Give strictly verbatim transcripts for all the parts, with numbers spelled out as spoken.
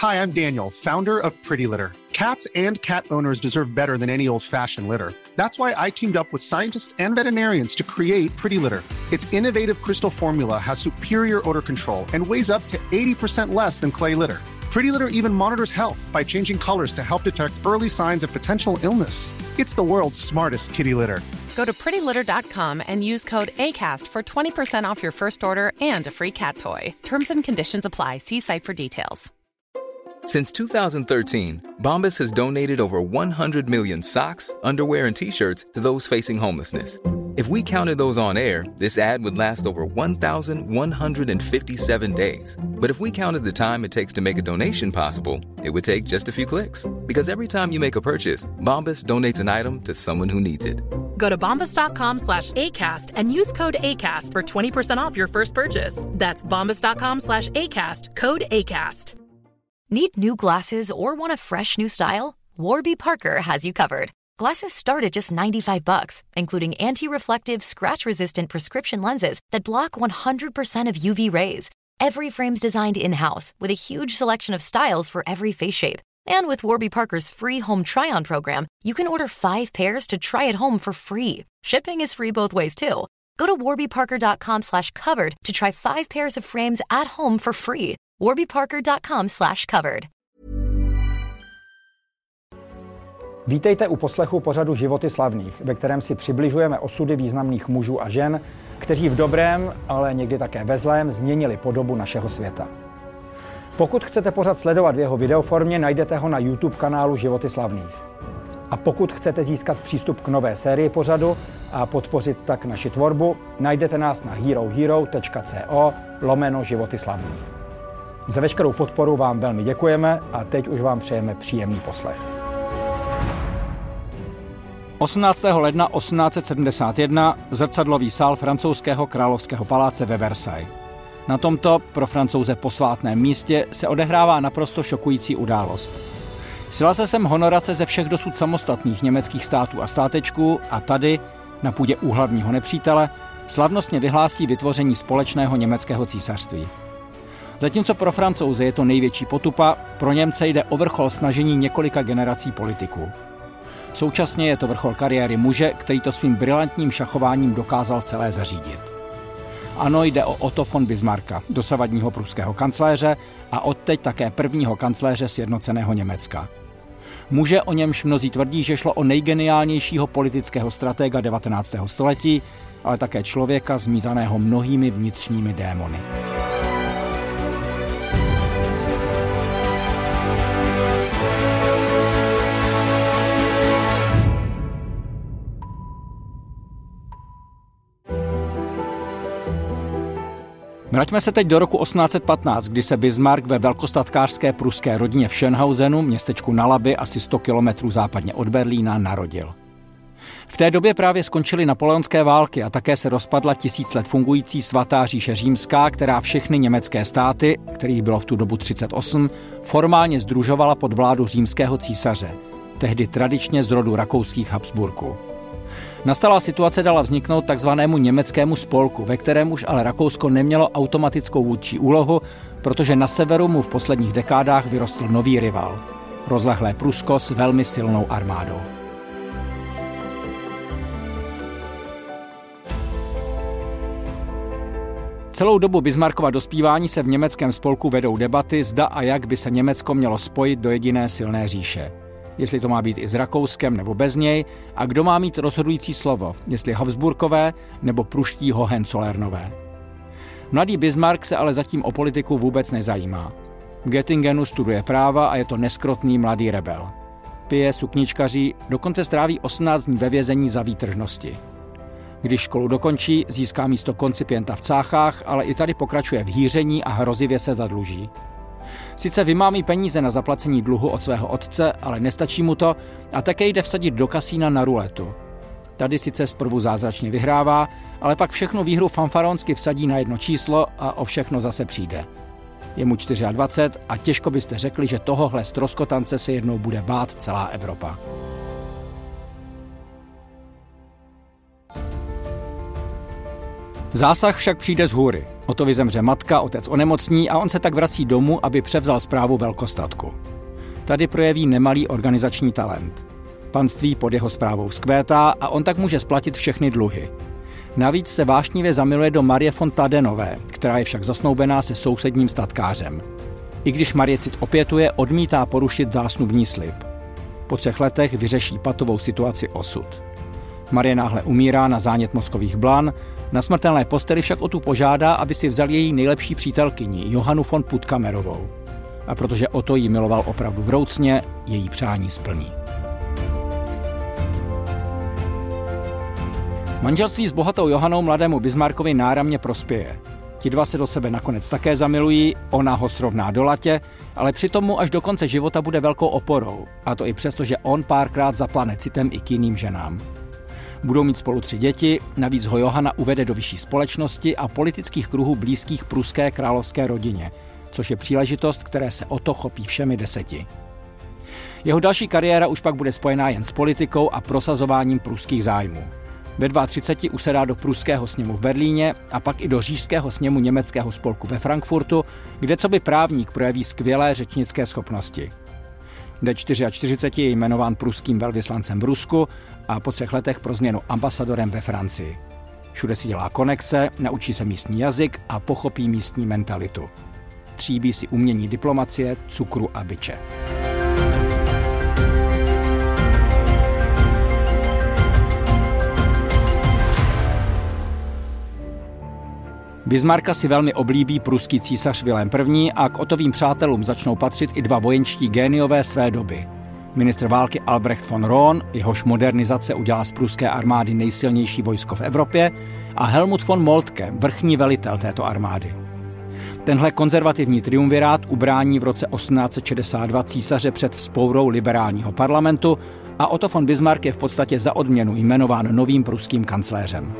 Hi, I'm Daniel, founder of Pretty Litter. Cats and cat owners deserve better than any old-fashioned litter. That's why I teamed up with scientists and veterinarians to create Pretty Litter. Its innovative crystal formula has superior odor control and weighs up to eighty percent less than clay litter. Pretty Litter even monitors health by changing colors to help detect early signs of potential illness. It's the world's smartest kitty litter. Go to pretty litter dot com and use code ACAST for twenty percent off your first order and a free cat toy. Terms and conditions apply. See site for details. Since two thousand thirteen, Bombas has donated over one hundred million socks, underwear, and T-shirts to those facing homelessness. If we counted those on air, this ad would last over one thousand one hundred fifty-seven days. But if we counted the time it takes to make a donation possible, it would take just a few clicks. Because every time you make a purchase, Bombas donates an item to someone who needs it. Go to bombas dot com slash ACAST and use code ACAST for twenty percent off your first purchase. That's bombas dot com slash ACAST, code ACAST. Need new glasses or want a fresh new style? Warby Parker has you covered. Glasses start at just ninety-five bucks, including anti-reflective, scratch-resistant prescription lenses that block one hundred percent of U V rays. Every frame's designed in-house with a huge selection of styles for every face shape. And with Warby Parker's free home try-on program, you can order five pairs to try at home for free. Shipping is free both ways, too. Go to warby parker dot com slash covered to try five pairs of frames at home for free. warby parker dot com slash covered. Vítejte u poslechu pořadu Životy slavných, ve kterém si přibližujeme osudy významných mužů a žen, kteří v dobrém, ale někdy také ve zlém změnili podobu našeho světa. Pokud chcete pořad sledovat v jeho videoformě, najdete ho na YouTube kanálu Životy slavných. A pokud chcete získat přístup k nové sérii pořadu a podpořit tak naši tvorbu, najdete nás na herohero tečka co lomeno Životy slavných. Za veškerou podporu vám velmi děkujeme a teď už vám přejeme příjemný poslech. osmnáctého ledna osmnáct set sedmdesát jedna zrcadlový sál francouzského královského paláce ve Versailles. Na tomto pro Francouze posvátném místě se odehrává naprosto šokující událost. Sjela se sem honorace ze všech dosud samostatných německých států a státečků a tady, na půdě úhlavního nepřítele, slavnostně vyhlásí vytvoření společného německého císařství. Zatímco pro Francouze je to největší potupa, pro Němce jde o vrchol snažení několika generací politiků. Současně je to vrchol kariéry muže, který to svým brilantním šachováním dokázal celé zařídit. Ano, jde o Otto von Bismarcka, dosavadního pruského kancléře a odteď také prvního kancléře sjednoceného Německa. Muže, o němž mnozí tvrdí, že šlo o nejgeniálnějšího politického stratega devatenáctého století, ale také člověka zmítaného mnohými vnitřními démony. Vraťme se teď do roku osmnáct set patnáct, kdy se Bismarck ve velkostatkářské pruské rodině v Schönhausenu, městečku na Labi, asi sto kilometrů západně od Berlína, narodil. V té době právě skončily napoleonské války a také se rozpadla tisíc let fungující svatá říše římská, která všechny německé státy, kterých bylo v tu dobu třicet osm, formálně sdružovala pod vládu římského císaře, tehdy tradičně z rodu rakouských Habsburků. Nastalá situace dala vzniknout takzvanému německému spolku, ve kterém už ale Rakousko nemělo automatickou vůdčí úlohu, protože na severu mu v posledních dekádách vyrostl nový rival. Rozlehlé Prusko s velmi silnou armádou. Celou dobu Bismarckova dospívání se v německém spolku vedou debaty, zda a jak by se Německo mělo spojit do jediné silné říše. Jestli to má být i s Rakouskem nebo bez něj a kdo má mít rozhodující slovo, jestli Habsburkové nebo pruští Hohenzollernové. Mladý Bismarck se ale zatím o politiku vůbec nezajímá. V Göttingenu studuje práva a je to neskrotný mladý rebel. Pije, sukničkaří, dokonce stráví osmnáct dní ve vězení za výtržnosti. Když školu dokončí, získá místo koncipienta v cáchách, ale i tady pokračuje v hýření a hrozivě se zadluží. Sice vymámí peníze na zaplacení dluhu od svého otce, ale nestačí mu to a také jde vsadit do kasína na ruletu. Tady sice zprvu zázračně vyhrává, ale pak všechnu výhru fanfaronsky vsadí na jedno číslo a o všechno zase přijde. Je mu dvacet čtyři a těžko byste řekli, že tohohle stroskotance se jednou bude bát celá Evropa. Zásah však přijde z hůry. Otovi zemře matka, otec onemocní a on se tak vrací domů, aby převzal správu velkostatku. Tady projeví nemalý organizační talent. Panství pod jeho správou vzkvétá a on tak může splatit všechny dluhy. Navíc se vášnivě zamiluje do Marie von Tadenové, která je však zasnoubená se sousedním statkářem. I když Marie cit opětuje, odmítá porušit zásnubní slib. Po třech letech vyřeší patovou situaci osud. Marie náhle umírá na zánět mozkových blan, na smrtelné posteli však o tu požádá, aby si vzal její nejlepší přítelkyni, Johanu von Puttkamerovou. A protože Otto ji miloval opravdu vroucně, její přání splní. Manželství s bohatou Johanou mladému Bismarckovi náramně prospěje. Ti dva se do sebe nakonec také zamilují, ona ho srovná do latě, ale přitom mu až do konce života bude velkou oporou, a to i přesto, že on párkrát zaplane citem i k jiným ženám. Budou mít spolu tři děti, navíc ho Johana uvede do vyšší společnosti a politických kruhů blízkých pruské královské rodině, což je příležitost, které se Otto chopí všemi deseti. Jeho další kariéra už pak bude spojená jen s politikou a prosazováním pruských zájmů. Ve třiceti dvou usedá do pruského sněmu v Berlíně a pak i do říšského sněmu německého spolku ve Frankfurtu, kde coby právník projeví skvělé řečnické schopnosti. Ve čtyřiceti čtyři je jmenován pruským velvyslancem v Rusku a po třech letech pro změnu ambasadorem ve Francii. Všude si dělá konexe, naučí se místní jazyk a pochopí místní mentalitu. Tříbí si umění diplomacie, cukru a biče. Bismarcka si velmi oblíbí pruský císař Vilém I. a k Ottovým přátelům začnou patřit i dva vojenští géniové své doby. Ministr války Albrecht von Roon, jehož modernizace udělá z pruské armády nejsilnější vojsko v Evropě, a Helmut von Moltke, vrchní velitel této armády. Tenhle konzervativní triumvirát ubrání v roce osmnáct set šedesát dva císaře před vzpourou liberálního parlamentu a Otto von Bismarck je v podstatě za odměnu jmenován novým pruským kancléřem.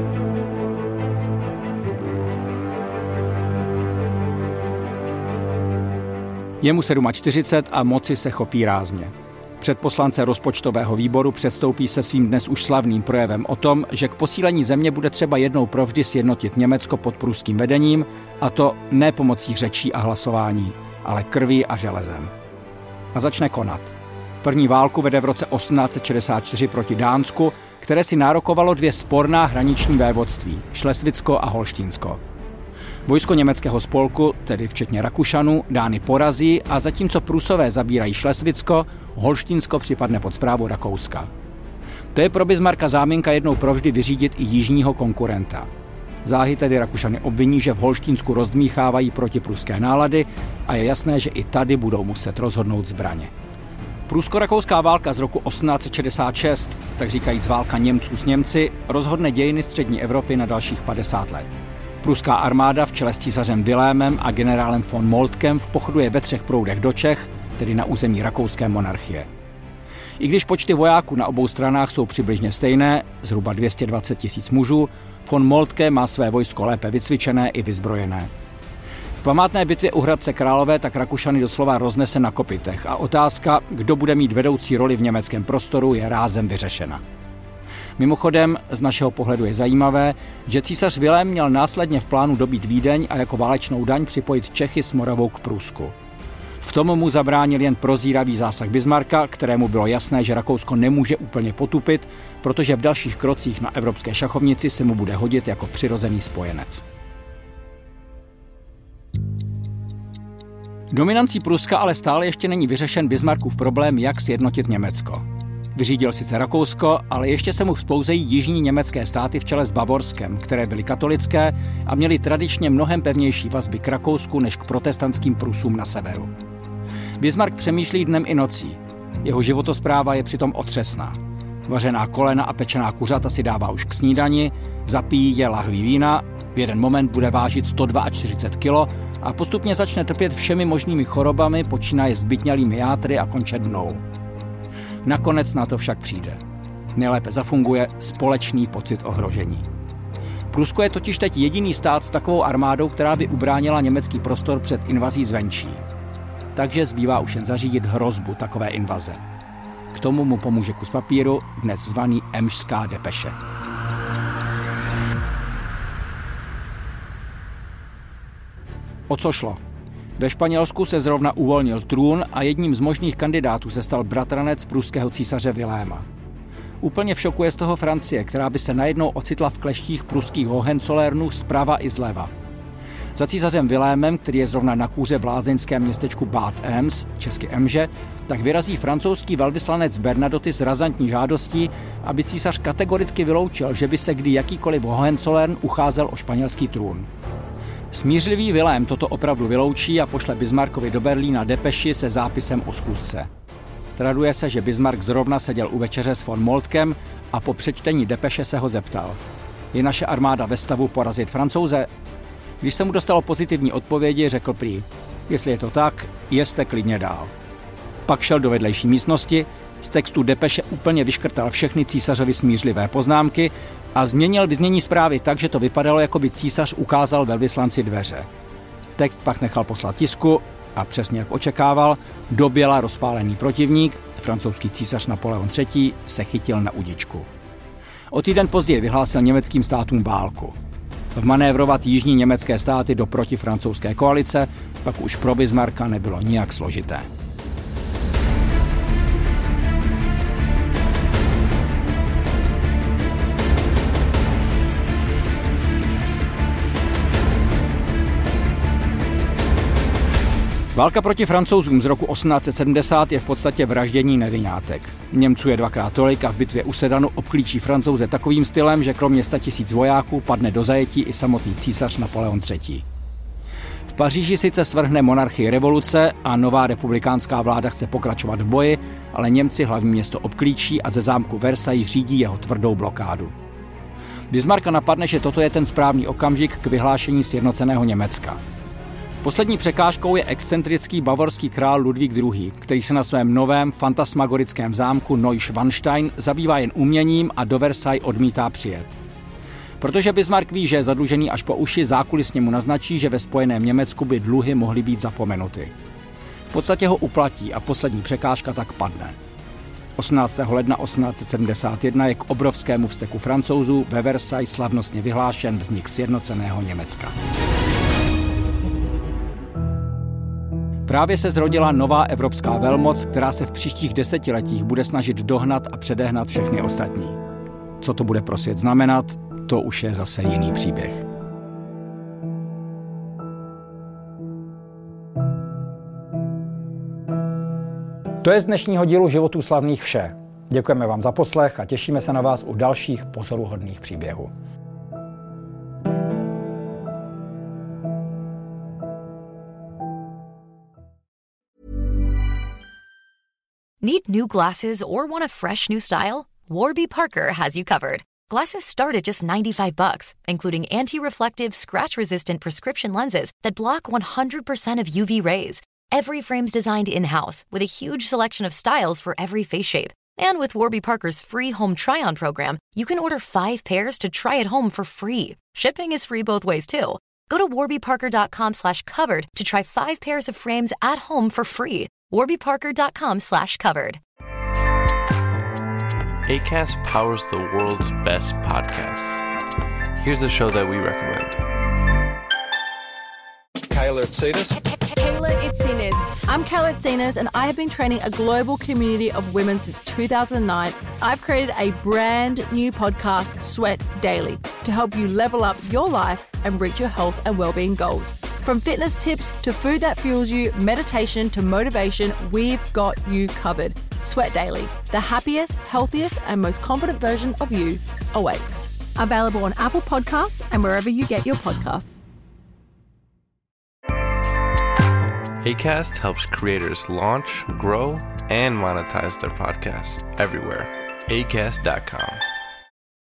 Je mu čtyřicet sedm a moci se chopí rázně. Před poslance rozpočtového výboru předstoupí se svým dnes už slavným projevem o tom, že k posílení země bude třeba jednou provždy sjednotit Německo pod pruským vedením, a to ne pomocí řečí a hlasování, ale krví a železem. A začne konat. První válku vede v roce osmnáct set šedesát čtyři proti Dánsku, které si nárokovalo dvě sporná hraniční vévodství, Šlesvicko a Holštínsko. Vojsko německého spolku, tedy včetně Rakušanů, Dány porazí a zatímco Prusové zabírají Šlesvicko, Holštínsko připadne pod správu Rakouska. To je pro Bismarcka záminka jednou provždy vyřídit i jižního konkurenta. Záhy tedy Rakušany obviní, že v Holštínsku rozdmíchávají protipruské nálady a je jasné, že i tady budou muset rozhodnout zbraně. Prusko-rakouská válka z roku osmnáct set šedesát šest, tak říkajíc válka Němců s Němci, rozhodne dějiny střední Evropy na dalších padesát let. Pruská armáda v čele s císařem Vilémem a generálem von Moltkem vpochoduje ve třech proudech do Čech, tedy na území rakouské monarchie. I když počty vojáků na obou stranách jsou přibližně stejné, zhruba dvě stě dvacet tisíc mužů, von Moltke má své vojsko lépe vycvičené i vyzbrojené. V památné bitvě u Hradce Králové tak Rakušany doslova roznese na kopytech a otázka, kdo bude mít vedoucí roli v německém prostoru, je rázem vyřešena. Mimochodem, z našeho pohledu je zajímavé, že císař Vilém měl následně v plánu dobít Vídeň a jako válečnou daň připojit Čechy s Moravou k Prusku. V tom mu zabránil jen prozíravý zásah Bismarcka, kterému bylo jasné, že Rakousko nemůže úplně potupit, protože v dalších krocích na evropské šachovnici se mu bude hodit jako přirozený spojenec. Dominancí Pruska ale stále ještě není vyřešen Bismarckův problém, jak sjednotit Německo. Vyřídil sice Rakousko, ale ještě se mu vzpouzejí jižní německé státy v čele s Bavorskem, které byly katolické a měly tradičně mnohem pevnější vazby k Rakousku než k protestantským Prusům na severu. Bismarck přemýšlí dnem i nocí. Jeho životospráva je přitom otřesná. Vařená kolena a pečená kuřata si dává už k snídani, zapíjí je lahví vína, v jeden moment bude vážit sto čtyřicet dva kilo a postupně začne trpět všemi možnými chorobami, počínaje zbytnělými játry a konče dnou. Nakonec na to však přijde. Nejlépe zafunguje společný pocit ohrožení. Prusko je totiž teď jediný stát s takovou armádou, která by ubránila německý prostor před invazí zvenčí. Takže zbývá už jen zařídit hrozbu takové invaze. K tomu mu pomůže kus papíru, dnes zvaný Emšská depeše. O co šlo? Ve Španělsku se zrovna uvolnil trůn a jedním z možných kandidátů se stal bratranec pruského císaře Viléma. Úplně v šoku je z toho Francie, která by se najednou ocitla v kleštích pruských Hohenzollernů zprava i zleva. Za císařem Vilémem, který je zrovna na kůře v lázeňském městečku Bad Ems, česky Emže, tak vyrazí francouzský velvyslanec Bernadotte s razantní žádostí, aby císař kategoricky vyloučil, že by se kdy jakýkoliv Hohenzollern ucházel o španělský trůn. Smířlivý Vilém toto opravdu vyloučí a pošle Bismarckovi do Berlína depeši se zápisem o schůzce. Traduje se, že Bismarck zrovna seděl u večeře s von Moltkem a po přečtení depeše se ho zeptal: je naše armáda ve stavu porazit Francouze? Když se mu dostalo pozitivní odpovědi, řekl prý: jestli je to tak, jezte klidně dál. Pak šel do vedlejší místnosti, z textu depeše úplně vyškrtal všechny císařovi smířlivé poznámky a změnil vyznění zprávy tak, že to vypadalo, jako by císař ukázal velvyslanci dveře. Text pak nechal poslat tisku a přesně jak očekával, doběla rozpálený protivník, francouzský císař Napoleon třetí, se chytil na udičku. O týden později vyhlásil německým státům válku. Vmanévrovat jižní německé státy do protifrancouzské koalice pak už pro Bismarcka nebylo nijak složité. Válka proti Francouzům z roku osmnáct set sedmdesát je v podstatě vraždění nevinátek. Němců je dvakrát tolik a v bitvě u Sedanu obklíčí Francouze takovým stylem, že kromě sta tisíc vojáků padne do zajetí i samotný císař Napoleon třetí. V Paříži sice svrhne monarchii revoluce a nová republikánská vláda chce pokračovat v boji, ale Němci hlavní město obklíčí a ze zámku Versailles řídí jeho tvrdou blokádu. Bismarcka napadne, že toto je ten správný okamžik k vyhlášení sjednoceného Německa. Poslední překážkou je excentrický bavorský král Ludvík druhý., který se na svém novém fantasmagorickém zámku Neuschwanstein zabývá jen uměním a do Versailles odmítá přijet. Protože Bismarck ví, že je zadlužený až po uši, zákulisně mu naznačí, že ve spojeném Německu by dluhy mohly být zapomenuty. V podstatě ho uplatí a poslední překážka tak padne. osmnáctého ledna osmnáct set sedmdesát jedna je k obrovskému vzteku Francouzů ve Versailles slavnostně vyhlášen vznik sjednoceného Německa. Právě se zrodila nová evropská velmoc, která se v příštích desetiletích bude snažit dohnat a předehnat všechny ostatní. Co to bude pro svět znamenat, to už je zase jiný příběh. To je z dnešního dílu Životů slavných vše. Děkujeme vám za poslech a těšíme se na vás u dalších pozoruhodných příběhů. Need new glasses or want a fresh new style? Warby Parker has you covered. Glasses start at just ninety-five bucks, including anti-reflective, scratch-resistant prescription lenses that block one hundred percent of U V rays. Every frame's designed in-house with a huge selection of styles for every face shape. And with Warby Parker's free home try-on program, you can order five pairs to try at home for free. Shipping is free both ways, too. Go to warbyparker.com slash covered to try five pairs of frames at home for free. warbyparker.com slash covered. Acast powers the world's best podcasts. Here's a show that we recommend. Kayla Itsinas. Kayla Itsinas. I'm Kayla Itsinas, and I have been training a global community of women since two thousand nine. I've created a brand new podcast, Sweat Daily, to help you level up your life and reach your health and well-being goals. From fitness tips to food that fuels you, meditation to motivation, we've got you covered. Sweat Daily, the happiest, healthiest, and most confident version of you awaits. Available on Apple Podcasts and wherever you get your podcasts. Acast helps creators launch, grow, and monetize their podcasts everywhere. acast dot com.